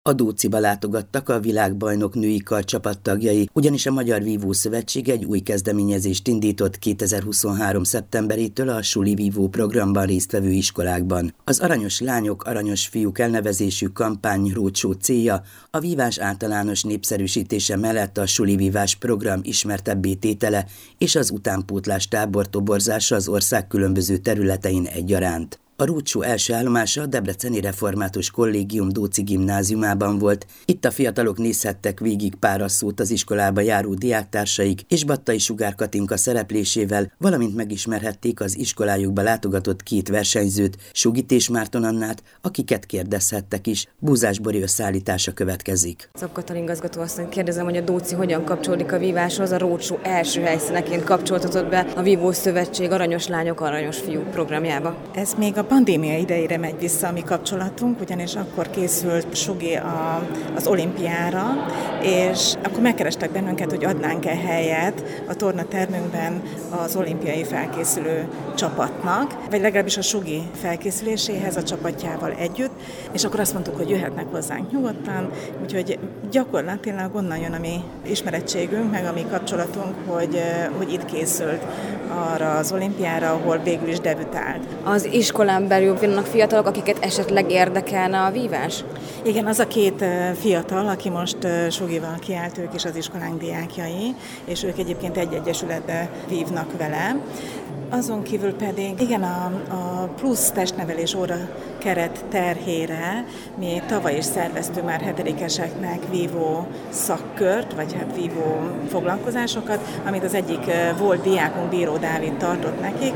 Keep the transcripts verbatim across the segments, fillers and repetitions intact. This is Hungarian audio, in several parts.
A Dóciba látogattak a világbajnok női karcsapat tagjai, ugyanis a Magyar Vívó Szövetség egy új kezdeményezést indított kétezer-huszonhárom. szeptemberétől a Suli Vívó programban résztvevő iskolákban. Az Aranyos Lányok, Aranyos Fiúk elnevezésű kampány roadshow célja a vívás általános népszerűsítése mellett a Suli Vívás program ismertebbé tétele és az utánpótlás tábor toborzása az ország különböző területein egyaránt. A roadshow első állomása a Debreceni Református Kollégium Dóci gimnáziumában volt. Itt a fiatalok nézhettek végig pár asszót az iskolába járó diáktársaik és Battai Sugár Katinka szereplésével, valamint megismerhették az iskolájukba látogatott két versenyzőt, Sugit és Márton Annát, akiket kérdezhettek is. Búzás Bori összeállítása következik. Szab Katalin igazgató asszony, kérdezem, hogy a Dóci hogyan kapcsolódik a víváshoz. A roadshow első helyszíneként kapcsoltatott be a Vívó Szövetség Aranyos Lányok, Aranyos Fiúk programjába. Ez még a pandémia idejére megy vissza a mi kapcsolatunk, ugyanis akkor készült Sugi a, az olimpiára, és akkor megkerestek bennünket, hogy adnánk-e helyet a tornatermünkben az olimpiai felkészülő csapatnak, vagy legalábbis a Sugi felkészüléséhez a csapatjával együtt, és akkor azt mondtuk, hogy jöhetnek hozzánk nyugodtan, úgyhogy gyakorlatilag onnan jön a mi ismerettségünk, meg a mi kapcsolatunk, hogy, hogy itt készült arra az olimpiára, ahol végül is debütált. Az iskolán belül vannak fiatalok, akiket esetleg érdekelne a vívás? Igen, az a két fiatal, aki most Sugival kiállt, ők is az iskolánk diákjai, és ők egyébként egy egyesületbe vívnak vele. Azon kívül pedig, igen, a, a plusz testnevelés óra keret terhére mi tavaly is szerveztünk már hetedikeseknek vívó szakkört, vagy hát vívó foglalkozásokat, amit az egyik volt diákunk, Bíró Dávid tartott nekik.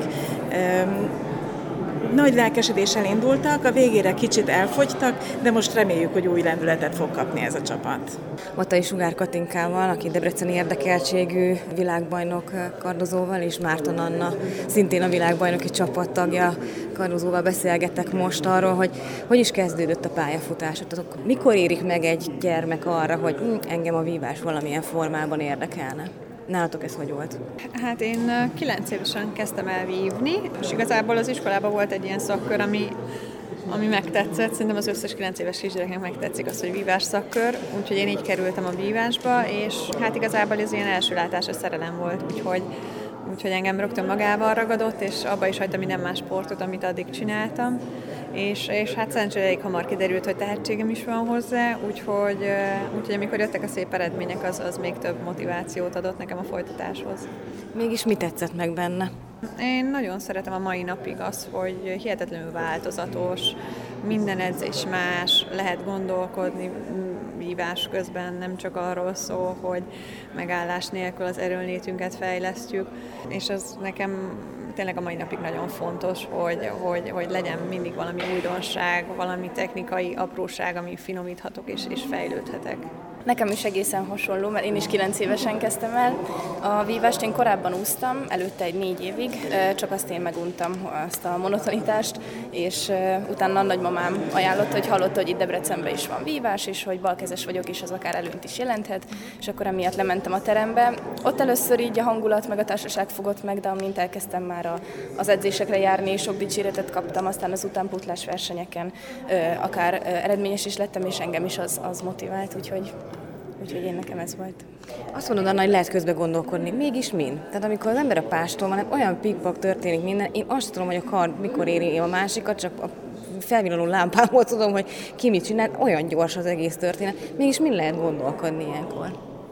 Nagy lelkesedéssel indultak, a végére kicsit elfogytak, de most reméljük, hogy új lendületet fog kapni ez a csapat. Battai Sugár Katinkával, aki debreceni érdekeltségű világbajnok kardozóval, és Márton Anna, szintén a világbajnoki csapattagja kardozóval beszélgettek most arról, hogy hogy is kezdődött a pályafutásotok. Mikor érik meg egy gyermek arra, hogy hm, engem a vívás valamilyen formában érdekelne? Nálatok ez hogy volt? Hát én kilenc évesen kezdtem el vívni, és igazából az iskolában volt egy ilyen szakkör, ami, ami megtetszett. Szerintem az összes kilenc éves kisgyereknek megtetszik az, hogy vívás szakkör, úgyhogy én így kerültem a vívásba, és hát igazából ez ilyen első látásra szerelem volt, úgyhogy, úgyhogy engem rögtön magával ragadott, és abba is hagytam minden más sportot, amit addig csináltam. És, és hát szerencsére elég hamar kiderült, hogy tehetségem is van hozzá, úgyhogy, úgyhogy amikor jöttek a szép eredmények, az, az még több motivációt adott nekem a folytatáshoz. Mégis mi tetszett meg benne? Én nagyon szeretem a mai napig az, hogy hihetetlenül változatos, minden edzés más, lehet gondolkodni vívás közben, nem csak arról szól, hogy megállás nélkül az erőnlétünket fejlesztjük, és az nekem tényleg a mai napig nagyon fontos, hogy, hogy, hogy legyen mindig valami újdonság, valami technikai apróság, ami finomíthatok és, és fejlődhetek. Nekem is egészen hasonló, mert én is kilenc évesen kezdtem el. A vívást én korábban úsztam, előtte egy négy évig, csak azt én meguntam, azt a monotonitást, és utána a nagymamám ajánlott, hogy hallotta, hogy itt Debrecenben is van vívás, és hogy balkezes vagyok, és az akár előnyt is jelenthet, és akkor emiatt lementem a terembe. Ott először így a hangulat meg a társaság fogott meg, de amint elkezdtem már a, az edzésekre járni, és sok dicséretet kaptam, aztán az utánpótlás versenyeken akár eredményes is lettem, és engem is az, az motivált, úgyhogy Úgyhogy én nekem ez volt. Azt mondod, Anna, hogy lehet közben gondolkodni. Mégis min? Tehát amikor az ember a pástól van, olyan pikpak történik minden, én azt tudom, hogy a kard mikor éri a másikat, csak a felvillanó lámpámból tudom, hogy ki mit csinál, olyan gyors az egész történet. Mégis min lehet gondolkodni ilyenkor?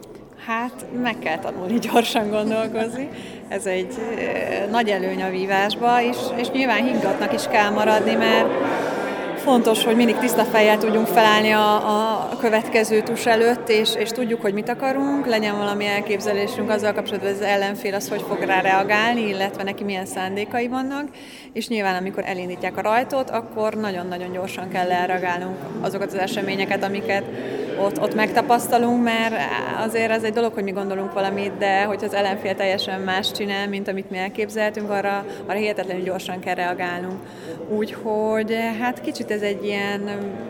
Hát meg kell tanulni gyorsan gondolkozni. Ez egy e, nagy előny a vívásba, és, és nyilván higgadtnak is kell maradni, mert fontos, hogy mindig tiszta fejjel tudjunk felállni a, a következő tus előtt, és, és tudjuk, hogy mit akarunk, legyen valami elképzelésünk azzal kapcsolatban, hogy az ellenfél az hogy fog rá reagálni, illetve neki milyen szándékai vannak, és nyilván amikor elindítják a rajtot, akkor nagyon-nagyon gyorsan kell elreagálnunk azokat az eseményeket, amiket ott, ott megtapasztalunk, mert azért az egy dolog, hogy mi gondolunk valamit, de hogy az ellenfél teljesen más csinál, mint amit mi elképzeltünk, arra, arra hihetetlenül gyorsan kell reagálnunk. Úgyhogy hát kicsit ez egy ilyen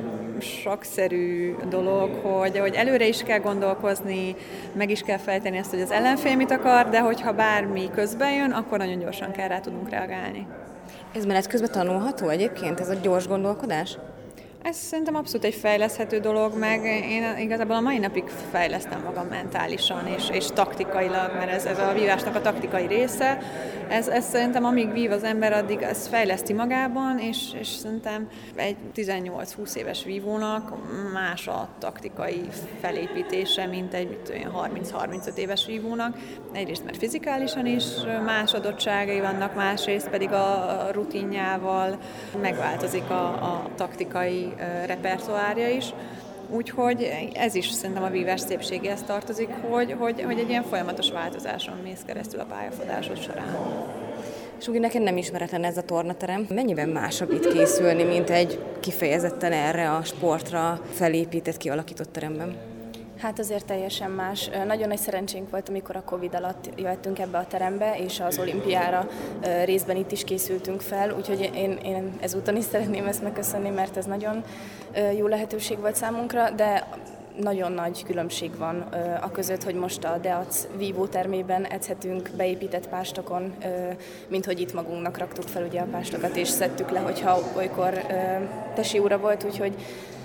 sokszerű dolog, hogy, hogy előre is kell gondolkozni, meg is kell fejteni ezt, hogy az ellenfél mit akar, de hogyha bármi közben jön, akkor nagyon gyorsan kell rá tudnunk reagálni. Ez menet közben tanulható egyébként, ez a gyors gondolkodás? Ez szerintem abszolút egy fejleszthető dolog, meg én igazából a mai napig fejlesztem magam mentálisan és, és taktikailag, mert ez, ez a vívásnak a taktikai része. Ez, ez szerintem amíg vív az ember, addig ez fejleszti magában, és, és szerintem egy tizennyolc-húsz éves vívónak más a taktikai felépítése, mint egy harminc-harmincöt éves vívónak. Egyrészt mert fizikálisan is más adottságai vannak, másrészt pedig a rutinjával megváltozik a, a taktikai repertoárja is. Úgyhogy ez is szerintem a vívás szépségéhez tartozik, hogy, hogy, hogy egy ilyen folyamatos változáson mész keresztül a pályafutásod során. Sugi, neked nem ismeretlen ez a tornaterem. Mennyiben másabb itt készülni, mint egy kifejezetten erre a sportra felépített, kialakított teremben? Hát azért teljesen más. Nagyon nagy szerencsénk volt, amikor a Covid alatt jöttünk ebbe a terembe, és az olimpiára részben itt is készültünk fel, úgyhogy én, én ezúton is szeretném ezt megköszönni, mert ez nagyon jó lehetőség volt számunkra, de nagyon nagy különbség van a között, hogy most a Deac vívótermében edzhetünk beépített pástokon, mint hogy itt magunknak raktuk fel ugye a pástokat, és szedtük le, hogyha olykor tesi óra volt, úgyhogy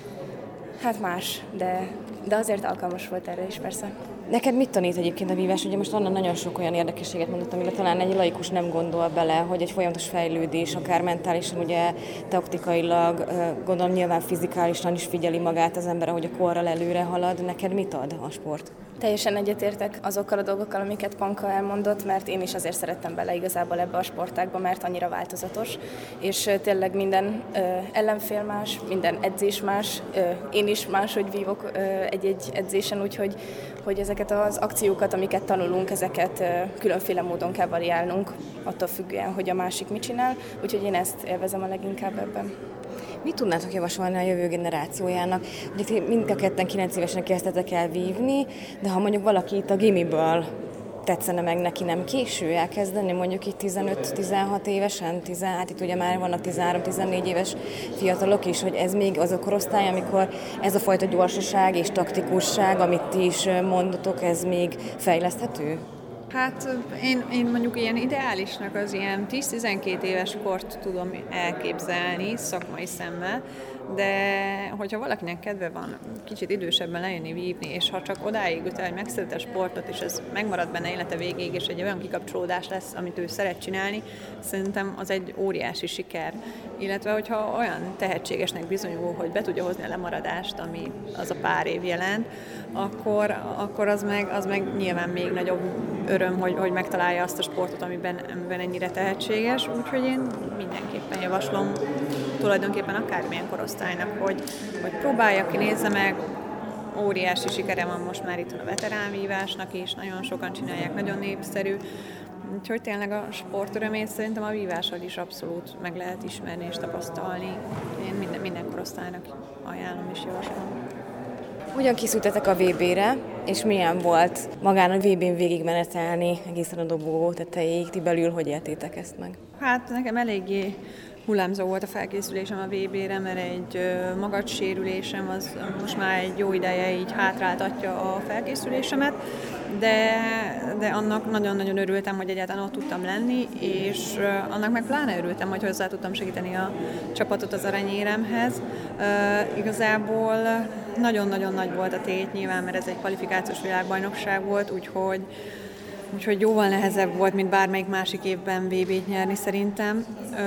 hát más, de, de azért alkalmas volt erre is persze. Neked mit tanít egyébként a vívás? Ugye most Anna nagyon sok olyan érdekességet mondott, amire talán egy laikus nem gondol bele, hogy egy folyamatos fejlődés, akár mentálisan, ugye taktikailag, gondolom nyilván fizikálisan is figyeli magát az ember, ahogy a korral előre halad. Neked mit ad a sport? Teljesen egyetértek azokkal a dolgokkal, amiket Panka elmondott, mert én is azért szerettem bele igazából ebbe a sportágba, mert annyira változatos, és tényleg minden ö, ellenfél más, minden edzés más, ö, én is máshogy vívok ö, egy-egy edzésen, úgyhogy hogy ezeket az akciókat, amiket tanulunk, ezeket ö, különféle módon kell variálnunk, attól függően, hogy a másik mit csinál, úgyhogy én ezt élvezem a leginkább ebben. Mit tudnátok javasolni a jövő generációjának? Ugye mind a ketten kilenc évesen kezdtetek el vívni, de ha mondjuk valaki itt a gimiből tetszene meg neki, nem késő elkezdeni, mondjuk itt tizenöt-tizenhat évesen, tíz, hát itt ugye már vannak tizenhárom-tizennégy éves fiatalok is, hogy ez még az a korosztály, amikor ez a fajta gyorsaság és taktikusság, amit ti is mondotok, ez még fejleszthető? Hát én, én mondjuk ilyen ideálisnak az ilyen tíz-tizenkét éves kort tudom elképzelni szakmai szemmel, de hogyha valakinek kedve van kicsit idősebben lejönni vívni, és ha csak odáig jut el, hogy megszereti a sportot, és ez megmarad benne élete végéig, és egy olyan kikapcsolódás lesz, amit ő szeret csinálni, szerintem az egy óriási siker. Illetve, hogyha olyan tehetségesnek bizonyul, hogy be tudja hozni a lemaradást, ami az a pár év jelent, akkor, akkor az, meg, az meg nyilván még nagyobb öröm, hogy, hogy megtalálja azt a sportot, amiben, amiben ennyire tehetséges. Úgyhogy én mindenképpen javaslom tulajdonképpen akármilyen korosztálynak, hogy, hogy próbálja ki, nézze meg. Óriási sikere van most már itt a veteránvívásnak is, nagyon sokan csinálják, nagyon népszerű. Úgyhogy tényleg a sportörömét szerintem a vívással is abszolút meg lehet ismerni és tapasztalni. Én minden, minden korosztálynak ajánlom és javaslom. Hogyan készültetek a vé bére, és milyen volt magán a vé bén végigmenetelni egészen a dobogó tetejéig? Ti belül hogy éltétek ezt meg? Hát nekem eléggé hullámzó volt a felkészülésem a vé bére, mert egy magatsérülésem az most már egy jó ideje így hátráltatja a felkészülésemet, de, de annak nagyon-nagyon örültem, hogy egyáltalán ott tudtam lenni, és annak meg pláne örültem, hogy hozzá tudtam segíteni a csapatot az aranyéremhez. Uh, igazából nagyon-nagyon nagy volt a tét nyilván, mert ez egy kvalifikációs világbajnokság volt, úgyhogy Úgyhogy jóval nehezebb volt, mint bármelyik másik évben vé bét nyerni szerintem,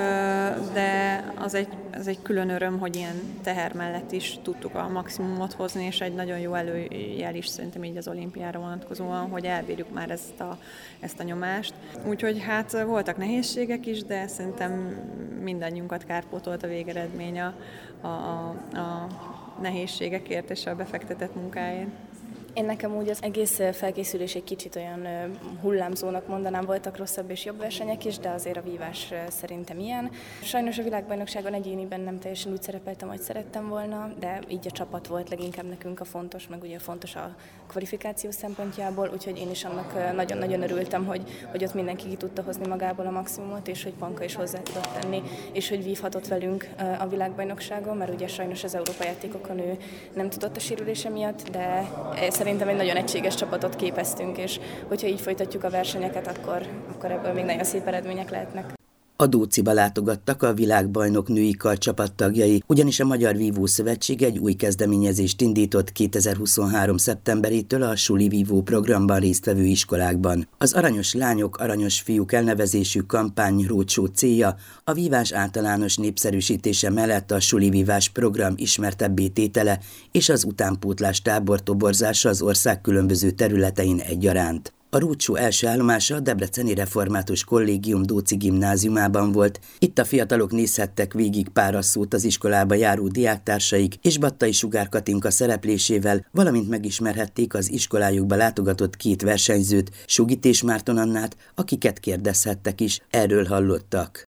de az egy, az egy külön öröm, hogy ilyen teher mellett is tudtuk a maximumot hozni, és egy nagyon jó előjel is szerintem így az olimpiára vonatkozóan, hogy elbírjuk már ezt a, ezt a nyomást. Úgyhogy hát voltak nehézségek is, de szerintem mindannyiunkat kárpótolt a végeredmény a, a, a nehézségekért és a befektetett munkáért. Én nekem úgy az egész felkészülés egy kicsit olyan hullámzónak mondanám, voltak rosszabb és jobb versenyek is, de azért a vívás szerintem ilyen. Sajnos a világbajnokságon egyéniben nem teljesen úgy szerepeltem, ahogy szerettem volna, de így a csapat volt leginkább nekünk a fontos, meg ugye fontos a kvalifikáció szempontjából, úgyhogy én is annak nagyon-nagyon örültem, hogy, hogy ott mindenki ki tudta hozni magából a maximumot, és hogy Panka is hozzá tudott tenni, és hogy vívhatott velünk a világbajnokságon, mert ugye sajnos az Európa játékokon ő nem tudott a sérülése miatt, de szerintem egy nagyon egységes csapatot képeztünk, és hogyha így folytatjuk a versenyeket, akkor, akkor ebből még nagyon szép eredmények lehetnek. A Dóciba látogattak a világbajnok női karcsapat tagjai, ugyanis a Magyar Vívó Szövetség egy új kezdeményezést indított kétezer-huszonhárom. szeptemberétől a Suli Vívó programban résztvevő iskolákban. Az Aranyos Lányok, Aranyos Fiúk elnevezésű kampány rócsó célja a vívás általános népszerűsítése mellett a Suli Vívás program ismertebbé tétele és az utánpótlás tábor toborzása az ország különböző területein egyaránt. A rócsó első állomása a Debreceni Református Kollégium Dóci gimnáziumában volt. Itt a fiatalok nézhettek végig párasszót az iskolába járó diáktársaik és Battai Sugár Katinka szereplésével, valamint megismerhették az iskolájukba látogatott két versenyzőt, Sugit és Márton Annát, akiket kérdezhettek is, erről hallottak.